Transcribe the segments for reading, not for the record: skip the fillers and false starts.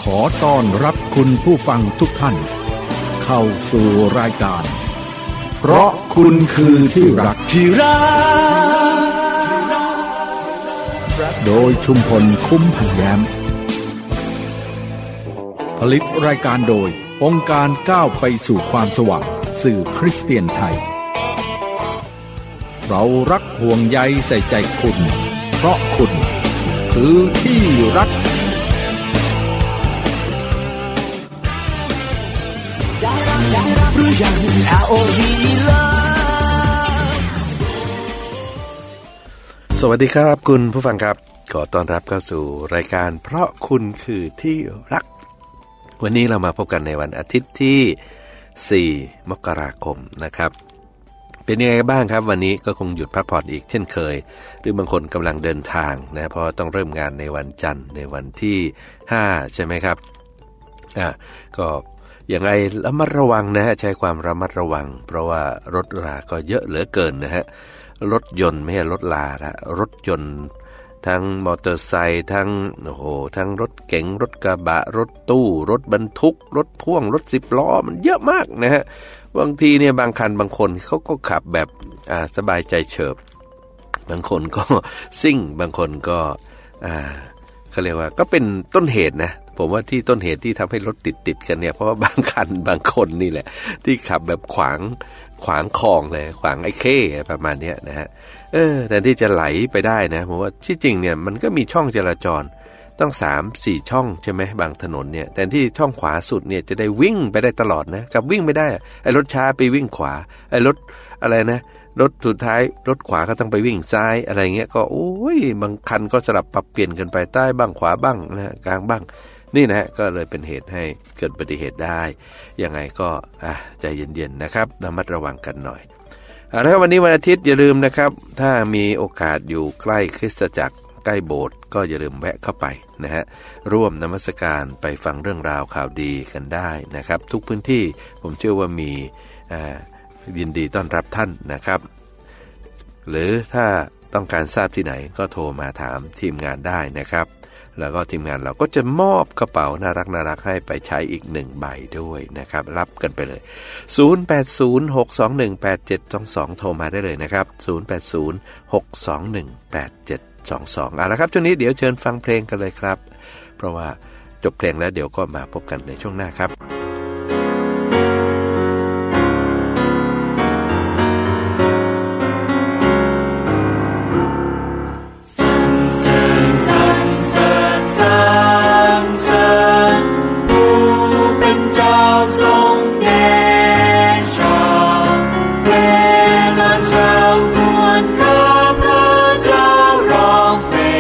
อต้อนรับคุณผู้ฟังทุกท่านเข้าสู่รายการเพราะคุณคือที่รักโดยชุมพลคุ้มพันแย้มผลิตรายการโดยองค์การก้าวไปสู่ความสว่างสื่อคริสเตียนไทยเรารักห่วงใยใส่ใจคุณเพราะคุณคือที่รักสวัสดีครับคุณผู้ฟังครับขอต้อนรับเข้าสู่รายการเพราะคุณคือที่รักวันนี้เรามาพบกันในวันอาทิตย์ที่4 มกราคมนะครับเป็นยังไงบ้างครับวันนี้ก็คงหยุดพักผ่อนอีกเช่นเคยหรือบางคนกำลังเดินทางนะเพราะต้องเริ่มงานในวันจันทร์ในวันที่5ใช่ไหมครับก็อย่างไรระมัดระวังนะฮะใช้ความระมัดระวังเพราะว่ารถราก็เยอะเหลือเกินนะฮะรถยนต์ไม่ใช่รถลาละรถยนต์ทั้งมอเตอร์ไซค์ทั้งทั้งรถเก๋งรถกระบะรถตู้รถบรรทุกรถพ่วงรถ10 ล้อมันเยอะมากนะฮะบางทีเนี่ยบางคันบางคนเขาก็ขับแบบสบายใจเฉิบบางคนก็ซิ่งบางคนก็เขาเรียกว่าก็เป็นต้นเหตุนะผมว่าที่ต้นเหตุที่ทำให้รถติดกันเนี่ยเพราะว่าบางคันบางคนนี่แหละที่ขับแบบขวางคลองเลยขวางไอ้เข้ประมาณนี้นะฮะแทนที่จะไหลไปได้นะผมว่าที่จริงเนี่ยมันก็มีช่องจราจรต้อง 3-4 ช่องใช่ไหมบางถนนเนี่ยแต่ที่ช่องขวาสุดเนี่ยจะได้วิ่งไปได้ตลอดนะกับวิ่งไม่ได้ไอ้รถช้าไปวิ่งขวาไอ้รถอะไรนะรถสุดท้ายรถขวาก็ต้องไปวิ่งซ้ายอะไรเงี้ยก็โอ้ยบางคันก็สลับปรับเปลี่ยนกันไปใต้บ้างขวาบ้างนะกลางบ้างนี่นะฮะก็เลยเป็นเหตุให้เกิดอุบัติเหตุได้ยังไงก็ใจเย็นๆนะครับระมัดระวังกันหน่อยแล้ววันนี้วันอาทิตย์อย่าลืมนะครับถ้ามีโอกาสอยู่ใกล้คริสตจักรใกล้โบสถ์ก็อย่าลืมแวะเข้าไปนะฮะร่วมนมัสการไปฟังเรื่องราวข่าวดีกันได้นะครับทุกพื้นที่ผมเชื่อว่ามียินดีต้อนรับท่านนะครับหรือถ้าต้องการทราบที่ไหนก็โทรมาถามทีมงานได้นะครับแล้วก็ทีมงานเราก็จะมอบกระเป๋าน่ารักให้ไปใช้อีก1 ใบด้วยนะครับรับกันไปเลย0806218722โทรมาได้เลยนะครับ0806218722เอาละครับช่วงนี้เดี๋ยวเชิญฟังเพลงกันเลยครับเพราะว่าจบเพลงแล้วเดี๋ยวก็มาพบกันในช่วงหน้าครับ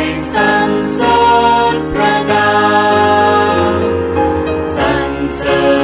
สรรเสริญ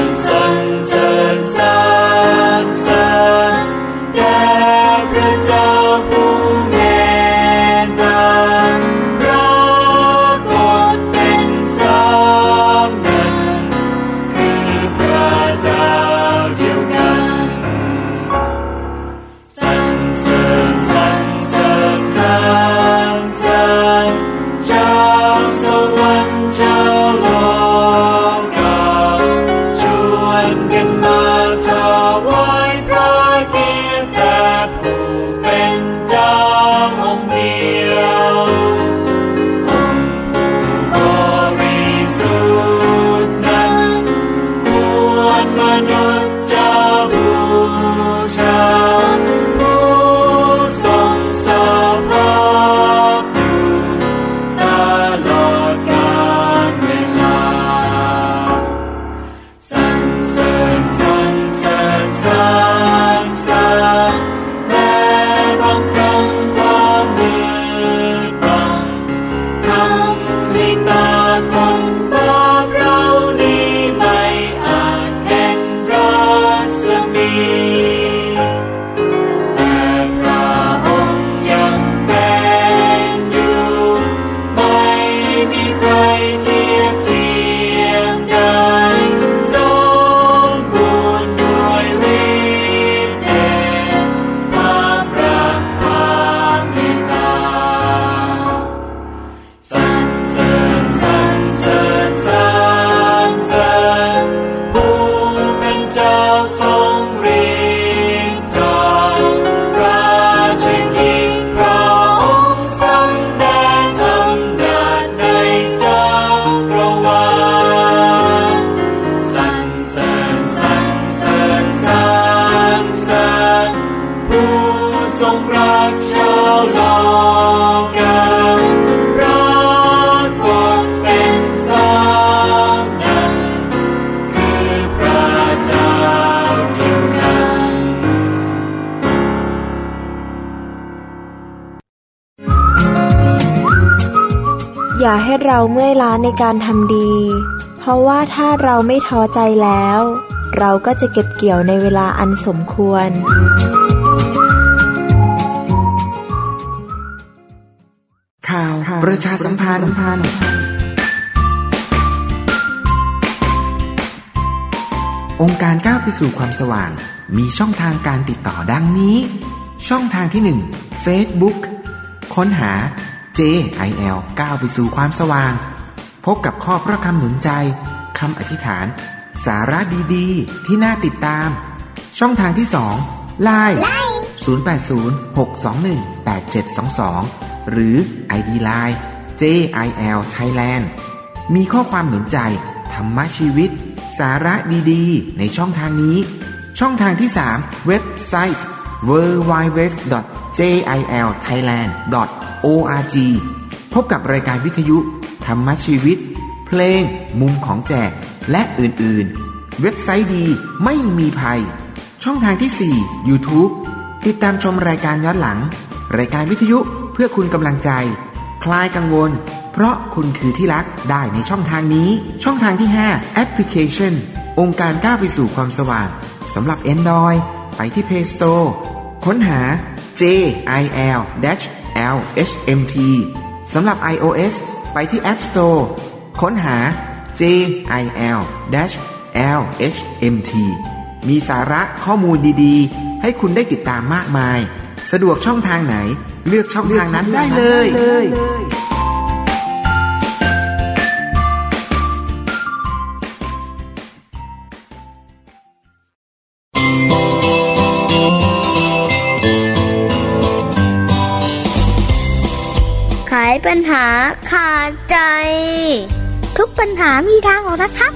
าให้เราเมื่อยล้าในการทำดีเพราะว่าถ้าเราไม่ท้อใจแล้วเราก็จะเก็บเกี่ยวในเวลาอันสมควรข่าวประชาสัมพันธ์องค์การก้าวไปสู่ความสว่างมีช่องทางการติดต่อดังนี้ช่องทางที่ 1 Facebook ค้นหา JIL ก้าวไปสู่ความสว่างพบกับข้อพระคำหนุนใจคำอธิษฐานสาระดีๆที่น่าติดตามช่องทางที่ 2 LINE 0806218722 หรือ ID LINE JIL Thailand มีข้อความหนุนใจธรรมชีวิตสาระดีๆในช่องทางนี้ช่องทางที่ 3 เว็บไซต์ www.jilthailand.org พบกับรายการวิทยุธรรมชีวิตเพลงมุมของแจกและอื่นๆเว็บไซต์ดีไม่มีภัยช่องทางที่ 4 YouTube ติดตามชมรายการย้อนหลังรายการวิทยุเพื่อคุณกำลังใจคลายกังวลเพราะคุณคือที่รักได้ในช่องทางนี้ช่องทางที่ 5 แอปพลิเคชันองค์การก้าวไปสู่ความสว่างสำหรับ Android ไปที่ Play Store ค้นหา JIL-LHMT สำหรับ iOS ไปที่ App Store ค้นหา JIL-LHMT มีสาระข้อมูลดีๆให้คุณได้ติดตามมากมายสะดวกช่องทางไหนเลือกช่องทางนั้นได้เลยไขปัญหาขาดใจทุกปัญหามีทางออกนะครับ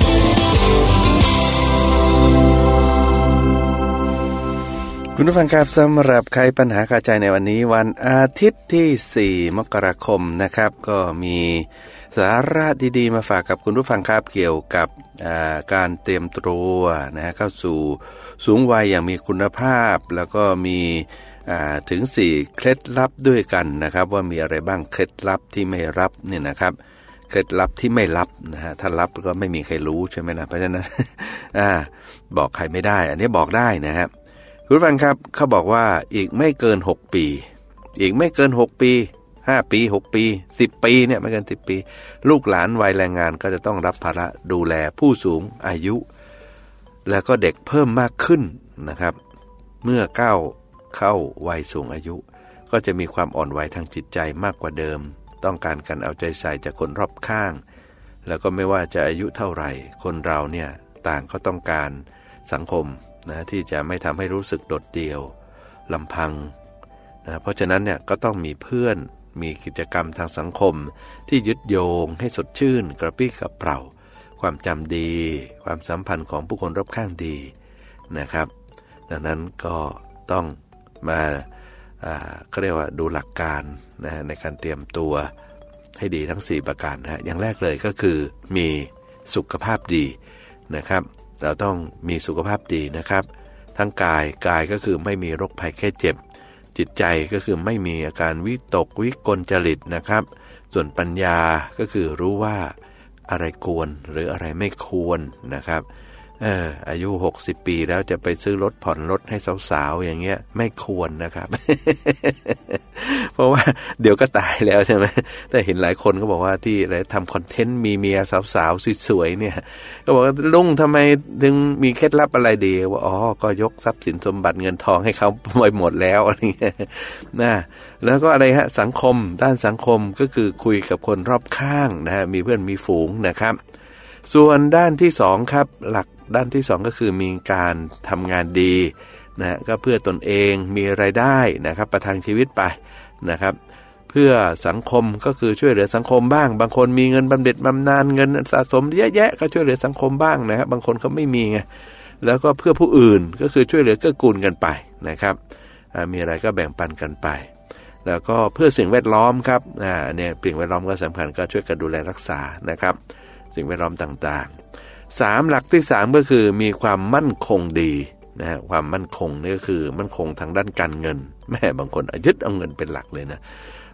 คุณผู้ฟังครับสำหรับไขปัญหาคาใจในวันนี้วันอาทิตย์ที่4มกราคมนะครับก็มีสาระดีๆมาฝากกับคุณผู้ฟังครับเกี่ยวกับการเตรียมตัวนะเข้าสู่สูงวัยอย่างมีคุณภาพแล้วก็มีถึง4เคล็ดลับด้วยกันนะครับว่ามีอะไรบ้างเคล็ดลับที่ไม่รับเนี่ยนะครับเคล็ดลับที่ไม่รับนะฮะถ้ารับก็ไม่มีใครรู้ใช่ไหมนะเพราะฉะนั้นบอกใครไม่ได้อันนี้บอกได้นะครับคุณผู้ฟังครับเขาบอกว่าอีกไม่เกิน6ปีอีกไม่เกิน6ปี5ปี6ปี10ปีเนี่ยไม่เกิน10ปีลูกหลานวัยแรงงานก็จะต้องรับภาระดูแลผู้สูงอายุแล้วก็เด็กเพิ่มมากขึ้นนะครับเมื่อก้าวเข้าวัยสูงอายุก็จะมีความอ่อนไหวทางจิตใจมากกว่าเดิมต้องการการเอาใจใส่จากคนรอบข้างแล้วก็ไม่ว่าจะอายุเท่าไหร่คนเราเนี่ยต่างก็ต้องการสังคมนะที่จะไม่ทำให้รู้สึกโดดเดี่ยวลำพังนะเพราะฉะนั้นเนี่ยก็ต้องมีเพื่อนมีกิจกรรมทางสังคมที่ยึดโยงให้สดชื่นกระปรี้กระเปร่าความจำดีความสัมพันธ์ของผู้คนรอบข้างดีนะครับดังนั้นก็ต้องมาเขาเรียกว่าดูหลักการนะในการเตรียมตัวให้ดีทั้ง4ประการนะอย่างแรกเลยก็คือมีสุขภาพดีนะครับเราต้องมีสุขภาพดีนะครับทั้งกายก็คือไม่มีโรคภัยแค่เจ็บจิตใจก็คือไม่มีอาการวิตกวิกลจริตนะครับส่วนปัญญาก็คือรู้ว่าอะไรควรหรืออะไรไม่ควรนะครับอายุ60ปีแล้วจะไปซื้อรถผ่อนรถให้สาวๆอย่างเงี้ยไม่ควรนะครับ เพราะว่าเดี๋ยวก็ตายแล้วใช่ไหมแต่เห็นหลายคนก็บอกว่าที่อะไรทำคอนเทนต์มีเมียสาวๆสวยๆเนี่ยก็บอกว่าลุงทำไมถึงมีเคล็ดลับอะไรดีว่าก็ยกทรัพย์สินสมบัติเงินทองให้เขาไปหมดแล้วอะไรเงี้ยนะแล้วก็อะไรฮะสังคมด้านสังคมก็คือคุยกับคนรอบข้างนะฮะมีเพื่อนมีฝูงนะครับส่วนด้านที่2ครับหลักด้านที่2ก็คือมีการทำงานดีนะก็เพื่อตนเองมีรายได้นะครับประทังชีวิตไปนะครับเพื่อสังคมก็คือช่วยเหลือสังคมบ้างบางคนมีเงินบำเหน็จบำนาญเงินสะสมเยอะแยะก็ช่วยเหลือสังคมบ้างนะครับบางคนเขาไม่มีไงแล้วก็เพื่อผู้อื่นก็คือช่วยเหลือเกื้อกูลกันไปนะครับมีอะไรก็แบ่งปันกันไปแล้วก็เพื่อสิ่งแวดล้อมครับเนี่ยสิ่งแวดล้อมก็สำคัญก็ช่วยกันดูแลรักษานะครับสิ่งแวดล้อมต่างๆ3หลักที่3ก็คือมีความมั่นคงดีนะฮะความมั่นคงนี่ก็คือมั่นคงทางด้านการเงินแม่บางคนยึดเอาเงินเป็นหลักเลยนะ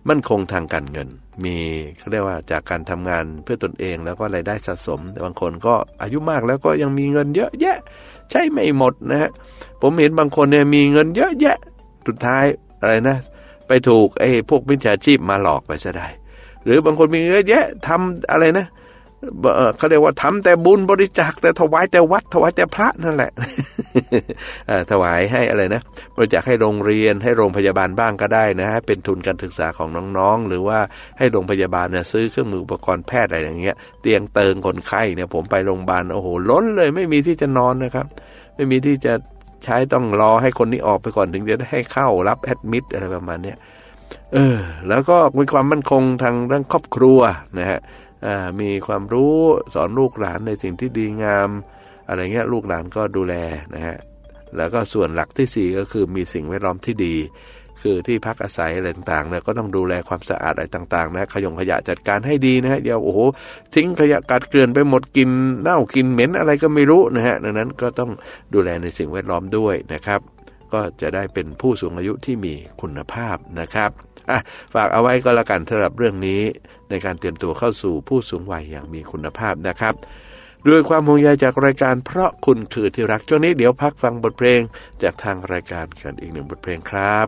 มั่นคงทางการเงินมีเขาเรียกว่าจากการทำงานเพื่อตนเองแล้วก็รายได้สะสมแต่บางคนก็อายุมากแล้วก็ยังมีเงินเยอะแยะใช้ไม่หมดนะฮะผมเห็นบางคนเนี่ยมีเงินเยอะแยะสุดท้ายอะไรนะไปถูกไอ้พวกมิจฉาชีพมาหลอกไปซะได้หรือบางคนมีเงินเยอะแยะทำอะไรนะเขาเรียกว่าทำแต่บุญบริจาคแต่ถวายแต่วัดถวายแต่พระนั่นแหละ ถวายให้อะไรนะบริจาคให้โรงเรียนให้โรงพยาบาลบ้างก็ได้นะฮะเป็นทุนการศึกษาของน้องๆหรือว่าให้โรงพยาบาลเนี่ยซื้อเครื่องมืออุปกรณ์แพทย์อะไรอย่างเงี้ยเตียงเติงคนไข้เนี่ยผมไปโรงพยาบาลโอ้โหล้นเลยไม่มีที่จะนอนนะครับไม่มีที่จะใช้ต้องรอให้คนนี้ออกไปก่อนถึงจะได้ให้เข้ารับแอดมิดอะไรประมาณเนี้ยแล้วก็มีความมั่นคงทางเรื่องครอบครัวนะฮะมีความรู้สอนลูกหลานในสิ่งที่ดีงามอะไรเงี้ยลูกหลานก็ดูแลนะฮะแล้วก็ส่วนหลักที่4ก็คือมีสิ่งแวดล้อมที่ดีคือที่พักอาศัยอะไรต่างๆเนี่ยก็ต้องดูแลความสะอาดอะไรต่างๆนะขยะจัดการให้ดีนะฮะอย่าโอ้โหทิ้งขยะกัดเกลื่อนไปหมดกินเน่ากินเหม็นอะไรก็ไม่รู้นะฮะดังนั้นก็ต้องดูแลในสิ่งแวดล้อมด้วยนะครับก็จะได้เป็นผู้สูงอายุที่มีคุณภาพนะครับฝากเอาไว้ก็แล้วกันสำหรับเรื่องนี้ในการเตรียมตัวเข้าสู่ผู้สูงวัยอย่างมีคุณภาพนะครับด้วยความห่วงใยจากรายการเพราะคุณคือที่รักช่วงนี้เดี๋ยวพักฟังบทเพลงจากทางรายการกันอีก1บทเพลงครับ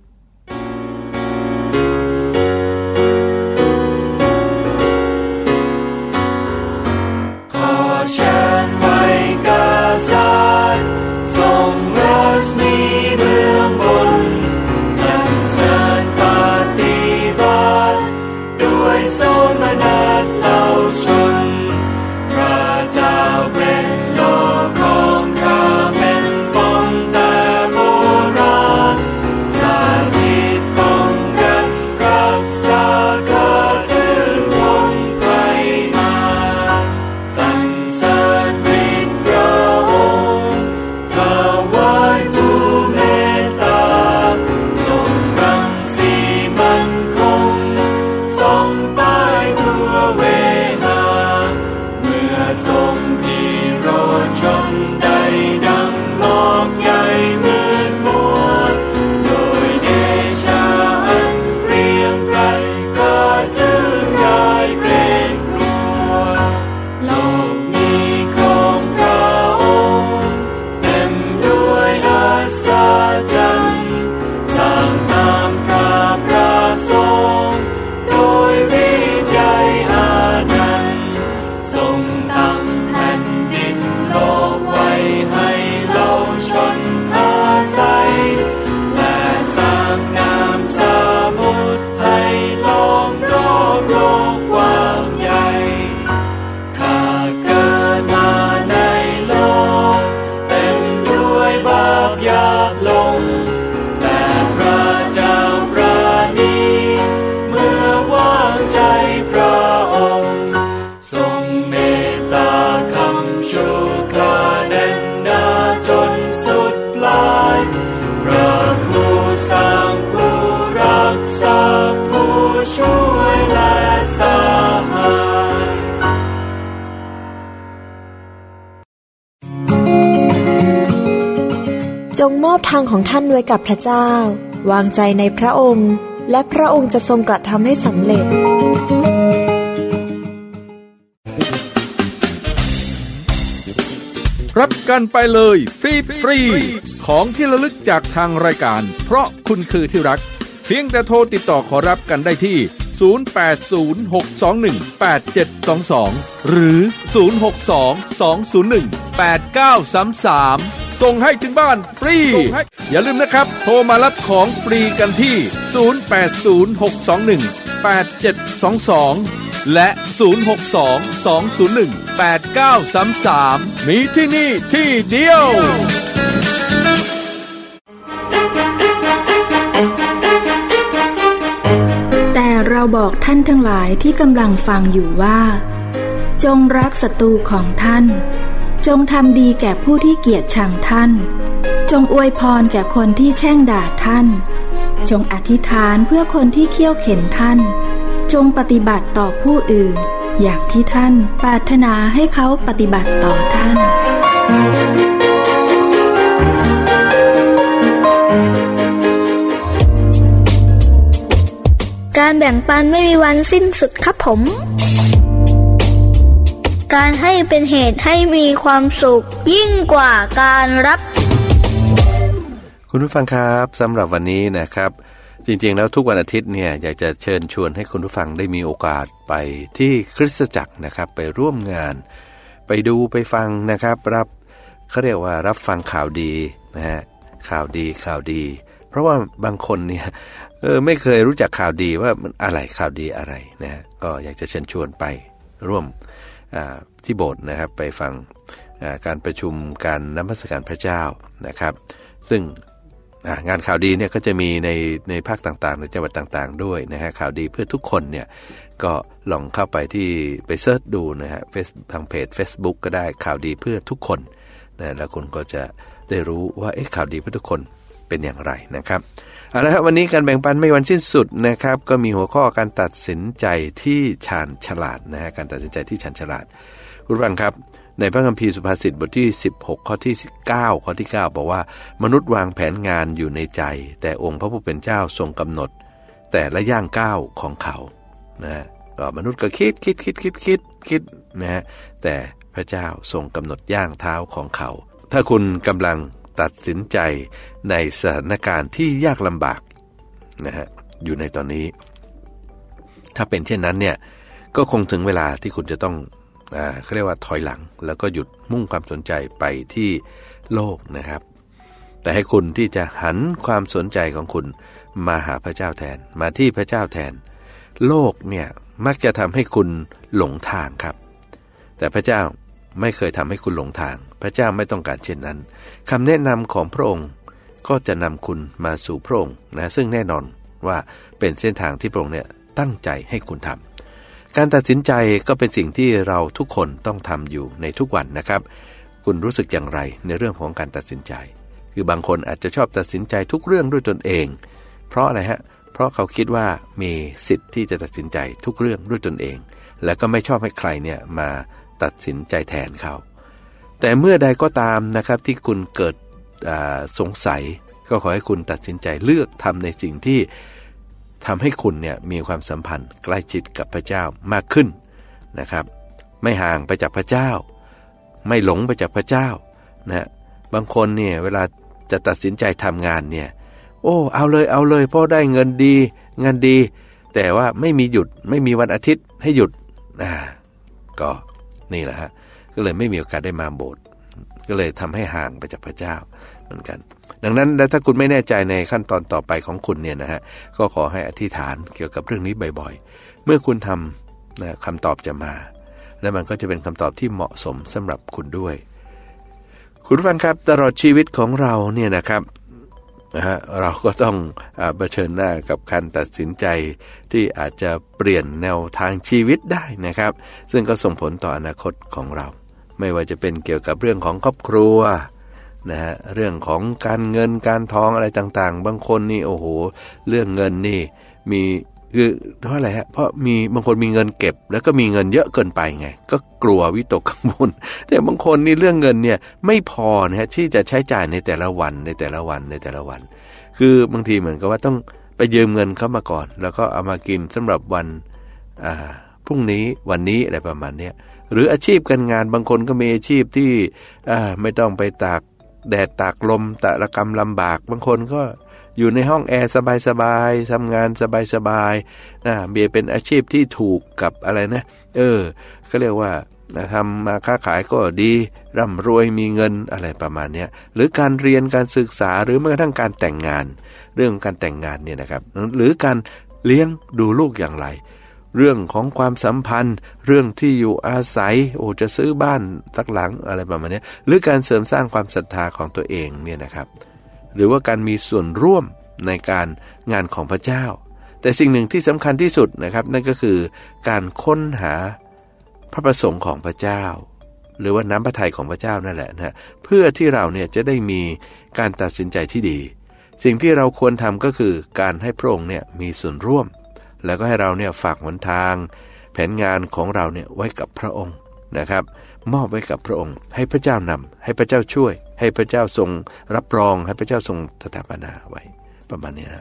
ขอเชิญไว้กษัตริย์ทรงรัศมีเบื้องบนสรรเสริญปฏิบัติด้วยโสมนัสเหล่าชนพระเจ้าเป็นโลกของข้าเป็นป้องแต่โบราณสถิตป้องกันรักษาข้าถึงพ้นภัยมาสรรเสริญฤทธิ์พระองค์ถวายผู้เมตตาทรงรังสีมั่นคงทรงไปทั่วเวหาเมื่อทรงพิโรธชนใดดังหมอกใหญ่มืดมัวโดยเดชะอันเกรียงไกรข้าจึงได้เกรงกลัวโลกนี้ของพระองค์เต็มด้วยอาศจรรย์สร้างตามพระประสงค์โดยฤทธิ์ใหญ่อานันต์ทรงตั้งแผ่นดินโลกไว้ให้เราชนอาศัยและสร้างน้ำสมุทรให้ล้อมรอบโลกกว้างใหญ่ข้าเกิดมาในโลกเต็มด้วยบาปหยาบลงแต่พระเจ้าประณีเมื่อวางใจพระองค์ทรงเมตตาคำชูข้าแน่นหนาจนสุดปลายพระผู้สร้างผู้รักษาผู้ช่วยและสหายจงมอบทางของท่านไว้กับพระเจ้าวางใจในพระองค์และพระองค์จะทรงกระทำให้สำเร็จรับกันไปเลยฟรีของที่ระลึกจากทางรายการเพราะคุณคือที่รักเพียงแต่โทรติดต่อขอรับกันได้ที่0806218722หรือ0622018933ส่งให้ถึงบ้านฟรีอย่าลืมนะครับโทรมารับของฟรีกันที่0806218722และ0622018933มีที่นี่ที่เดียวแต่เราบอกท่านทั้งหลายที่กำลังฟังอยู่ว่าจงรักศัตรูของท่านจงทำดีแก่ผู้ที่เกลียดชังท่านจงอวยพรแก่คนที่แช่งด่าท่านจงอธิษฐานเพื่อคนที่เคี่ยวเข็นท่านจงปฏิบัติต่อผู้อื่นอย่างที่ท่านปรารถนาให้เขาปฏิบัติต่อท่านการแบ่งปันไม่มีวันสิ้นสุดครับผมการให้เป็นเหตุให้มีความสุขยิ่งกว่าการรับคุณผู้ฟังครับสำหรับวันนี้นะครับจริงๆแล้วทุกวันอาทิตย์เนี่ยอยากจะเชิญชวนให้คุณผู้ฟังได้มีโอกาสไปที่คริสตจักรนะครับไปร่วมงานไปดูไปฟังนะครับเขาเรียกว่ารับฟังข่าวดีนะฮะข่าวดีเพราะว่าบางคนเนี่ยไม่เคยรู้จักข่าวดีว่ามันอะไรข่าวดีอะไรนะก็อยากจะเชิญชวนไปร่วมที่โบสถ์นะครับไปฟังการประชุมการนมัสการพระเจ้านะครับซึ่งงานข่าวดีเนี่ยก็จะมีในภาคต่างๆในจังหวัดต่างๆด้วยนะฮะข่าวดีเพื่อทุกคนเนี่ยก็ลองเข้าไปไปเสิร์ชดูนะฮะทางเพจ Facebook ก็ได้ข่าวดีเพื่อทุกคนนะแล้วคุณก็จะได้รู้ว่าข่าวดีเพื่อทุกคนเป็นอย่างไรนะครับเอาละครับวันนี้การแบ่งปันไม่วันสิ้นสุดนะครับก็มีหัวข้อการตัดสินใจที่ชาญฉลาดนะฮะการตัดสินใจที่ชาญฉลาดคุณฟังครับในพระคัมภีร์สุภาษิตบทที่16ข้อที่9ข้อที่9บอกว่ามนุษย์วางแผนงานอยู่ในใจแต่องค์พระผู้เป็นเจ้าทรงกำหนดแต่ละย่างก้าวของเขานะก็มนุษย์ก็คิดนะฮะแต่พระเจ้าทรงกำหนดย่างเท้าของเขาถ้าคุณกำลังตัดสินใจในสถานการณ์ที่ยากลำบากนะฮะอยู่ในตอนนี้ถ้าเป็นเช่นนั้นเนี่ยก็คงถึงเวลาที่คุณจะต้องเขาเรียกว่าถอยหลังแล้วก็หยุดมุ่งความสนใจไปที่โลกนะครับแต่ให้คุณที่จะหันความสนใจของคุณมาหาพระเจ้าแทนมาที่พระเจ้าแทนโลกเนี่ยมักจะทำให้คุณหลงทางครับแต่พระเจ้าไม่เคยทำให้คุณหลงทางพระเจ้าไม่ต้องการเช่นนั้นคำแนะนำของพระองค์ก็จะนำคุณมาสู่พระองค์นะซึ่งแน่นอนว่าเป็นเส้นทางที่พระองค์เนี่ยตั้งใจให้คุณทำการตัดสินใจก็เป็นสิ่งที่เราทุกคนต้องทำอยู่ในทุกวันนะครับคุณรู้สึกอย่างไรในเรื่องของการตัดสินใจคือบางคนอาจจะชอบตัดสินใจทุกเรื่องด้วยตนเองเพราะอะไรฮะเพราะเขาคิดว่ามีสิทธิ์ที่จะตัดสินใจทุกเรื่องด้วยตนเองแล้วก็ไม่ชอบให้ใครเนี่ยมาตัดสินใจแทนเขาแต่เมื่อใดก็ตามนะครับที่คุณเกิดสงสัยก็ขอให้คุณตัดสินใจเลือกทำในสิ่งที่ทำให้คุณเนี่ยมีความสัมพันธ์ใกล้ชิดกับพระเจ้ามากขึ้นนะครับไม่ห่างไปจากพระเจ้าไม่หลงไปจากพระเจ้านะบางคนเนี่ยเวลาจะตัดสินใจทำงานเนี่ยเอาเลยเพราะได้เงินดีแต่ว่าไม่มีหยุดไม่มีวันอาทิตย์ให้หยุดก็นี่แหละฮะก็เลยไม่มีโอกาสได้มาโบสถ์ก็เลยทำให้ห่างไปจากพระเจ้าเหมือนกันดังนั้นถ้าคุณไม่แน่ใจในขั้นตอนต่อไปของคุณเนี่ยนะฮะก็ขอให้อธิษฐานเกี่ยวกับเรื่องนี้บ่อยๆเมื่อคุณทำคำตอบจะมาและมันก็จะเป็นคำตอบที่เหมาะสมสำหรับคุณด้วยคุณผู้ฟังครับตลอดชีวิตของเราเนี่ยนะครับเราก็ต้องเผชิญหน้ากับการตัดสินใจที่อาจจะเปลี่ยนแนวทางชีวิตได้นะครับซึ่งก็ส่งผลต่ออนาคตของเราไม่ว่าจะเป็นเกี่ยวกับเรื่องของครอบครัวนะฮะเรื่องของการเงินการทองอะไรต่างๆบางคนนี่โอ้โหเรื่องเงินนี่มีคือเพราะอะไรฮะเพราะมีบางคนมีเงินเก็บแล้วก็มีเงินเยอะเกินไปไงก็กลัววิตกกังวลแต่บางคนนี่เรื่องเงินเนี่ยไม่พอนะฮะที่จะใช้จ่ายในแต่ละวันคือบางทีเหมือนกับว่าต้องไปยืมเงินเข้ามาก่อนแล้วก็เอามากินสำหรับวันพรุ่งนี้วันนี้อะไรประมาณนี้หรืออาชีพการงานบางคนก็มีอาชีพที่ไม่ต้องไปตากแดดตากลมตะระกำลำบากบางคนก็อยู่ในห้องแอร์สบายๆทำงานสบายๆเบียเป็นอาชีพที่ถูกกับอะไรนะเขาเรียกว่าทำมาค้าขายก็ดีร่ำรวยมีเงินอะไรประมาณนี้หรือการเรียนการศึกษาหรือแม้กระทั่งการแต่งงานเรื่องการแต่งงานเนี่ยนะครับหรือการเลี้ยงดูลูกอย่างไรเรื่องของความสัมพันธ์เรื่องที่อยู่อาศัยจะซื้อบ้านสักหลังอะไรประมาณนี้หรือการเสริมสร้างความศรัทธาของตัวเองเนี่ยนะครับหรือว่าการมีส่วนร่วมในการงานของพระเจ้าแต่สิ่งหนึ่งที่สำคัญที่สุดนะครับนั่นก็คือการค้นหาพระประสงค์ของพระเจ้าหรือว่าน้ำพระทัยของพระเจ้านั่นแหละนะเพื่อที่เราเนี่ยจะได้มีการตัดสินใจที่ดีสิ่งที่เราควรทำก็คือการให้พระองค์เนี่ยมีส่วนร่วมแล้วก็ให้เราเนี่ยฝากหนทางแผนงานของเราเนี่ยไว้กับพระองค์นะครับมอบไว้กับพระองค์ให้พระเจ้านำให้พระเจ้าช่วยให้พระเจ้าทรงรับรองให้พระเจ้าทรงสถาปนาไว้ประมาณนี้นะ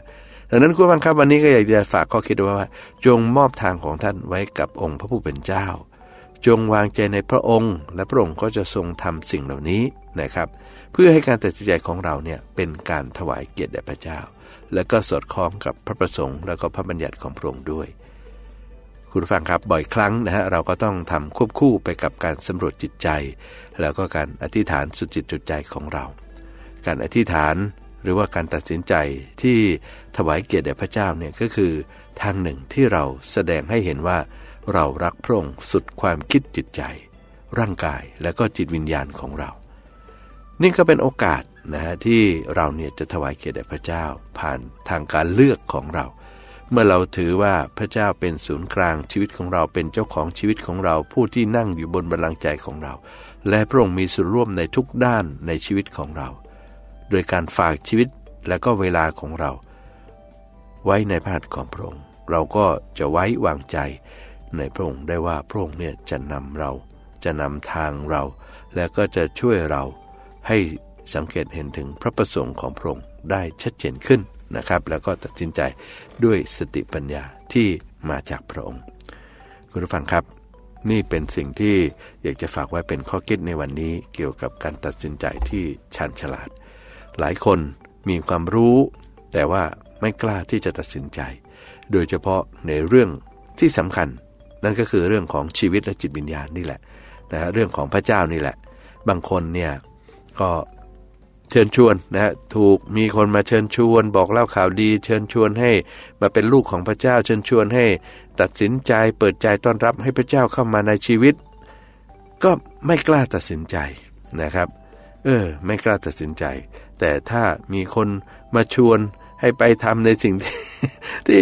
ดังนั้นคุณผู้ฟังครับวันนี้ก็อยากจะฝากข้อคิดไว้ว่าจงมอบทางของท่านไว้กับองค์พระผู้เป็นเจ้าจงวางใจในพระองค์และพระองค์ก็จะทรงทำสิ่งเหล่านี้นะครับเพื่อให้การตัดสินใจของเราเนี่ยเป็นการถวายเกียรติแด่พระเจ้าและก็สอดคล้องกับพระประสงค์และก็พระบัญญัติของพระองค์ด้วยคุณผู้ฟังครับบ่อยครั้งนะฮะเราก็ต้องทำควบคู่ไปกับการสำรวจจิตใจแล้วก็การอธิษฐานสุดจิตสุดใจของเราการอธิษฐานหรือว่าการตัดสินใจที่ถวายเกียรติแด่พระเจ้าเนี่ยก็คือทางหนึ่งที่เราแสดงให้เห็นว่าเรารักพระองค์สุดความคิดจิตใจร่างกายและก็จิตวิญญาณของเรานี่ก็เป็นโอกาสนะฮะที่เราเนี่ยจะถวายเกียรติแด่พระเจ้าผ่านทางการเลือกของเราเมื่อเราถือว่าพระเจ้าเป็นศูนย์กลางชีวิตของเราเป็นเจ้าของชีวิตของเราผู้ที่นั่งอยู่บนบัลลังก์ใจของเราและพระองค์มีส่วนร่วมในทุกด้านในชีวิตของเราโดยการฝากชีวิตและก็เวลาของเราไว้ในพระหัตถ์ของพระองค์เราก็จะไว้วางใจในพระองค์ได้ว่าพระองค์เนี่ยจะนำเราจะนำทางเราและก็จะช่วยเราให้สังเกตเห็นถึงพระประสงค์ของพระองค์ได้ชัดเจนขึ้นนะครับแล้วก็ตัดสินใจด้วยสติปัญญาที่มาจากพระองค์คุณผู้ฟังครับนี่เป็นสิ่งที่อยากจะฝากไว้เป็นข้อคิดในวันนี้เกี่ยวกับการตัดสินใจที่ชาญฉลาดหลายคนมีความรู้แต่ว่าไม่กล้าที่จะตัดสินใจโดยเฉพาะในเรื่องที่สำคัญนั่นก็คือเรื่องของชีวิตและจิตวิญญาณนี่แหละนะฮะเรื่องของพระเจ้านี่แหละบางคนเนี่ยก็เชิญชวนนะฮะถูกมีคนมาเชิญชวนบอกเล่าข่าวดีเชิญชวนให้มาเป็นลูกของพระเจ้าเชิญชวนให้ตัดสินใจเปิดใจต้อนรับให้พระเจ้าเข้ามาในชีวิตก็ไม่กล้าตัดสินใจนะครับไม่กล้าตัดสินใจแต่ถ้ามีคนมาชวนให้ไปทำในสิ่งที่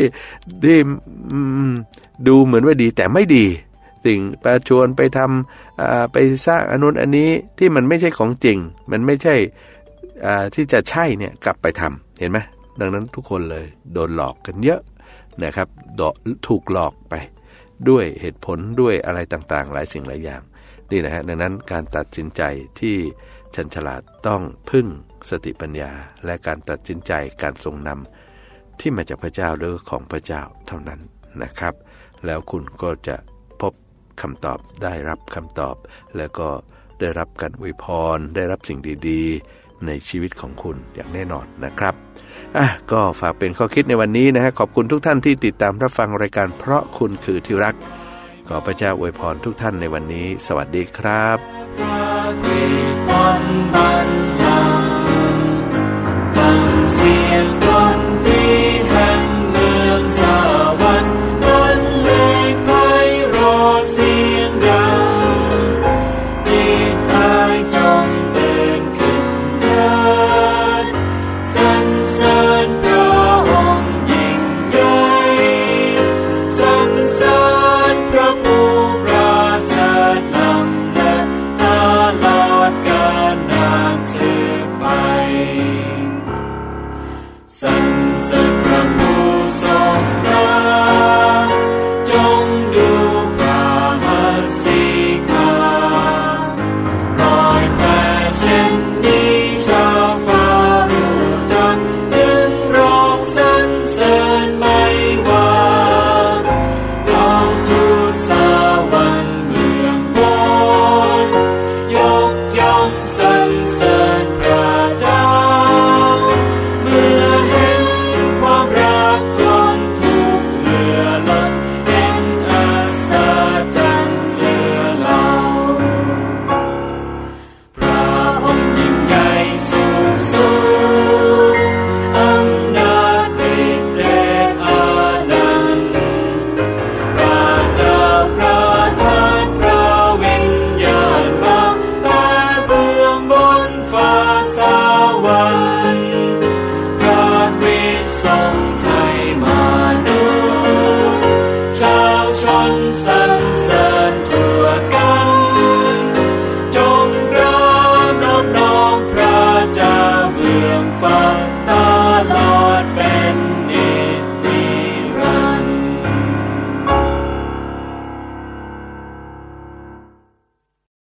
ดูเหมือนว่าดีแต่ไม่ดีสิ่งประชวนไปทำไปสร้างอนุอันนี้ที่มันไม่ใช่ของจริงมันไม่ใช่ที่จะใช่เนี่ยกลับไปทำเห็นไหมดังนั้นทุกคนเลยโดนหลอกกันเยอะนะครับถูกหลอกไปด้วยเหตุผลด้วยอะไรต่างๆหลายสิ่งหลายอย่างนี่นะฮะดังนั้นการตัดสินใจที่ชันฉลาดต้องพึ่งสติปัญญาและการตัดสินใจการทรงนำที่มาจากพระเจ้าหรือของพระเจ้าเท่านั้นนะครับแล้วคุณก็จะพบคำตอบได้รับคำตอบแล้วก็ได้รับการอวยพรได้รับสิ่งดีๆในชีวิตของคุณอย่างแน่นอนนะครับก็ฝากเป็นข้อคิดในวันนี้นะฮะขอบคุณทุกท่านที่ติดตามรับฟังรายการเพราะคุณคือที่รักขอพระเจ้าอวยพรทุกท่านในวันนี้สวัสดีครับฟังเสียง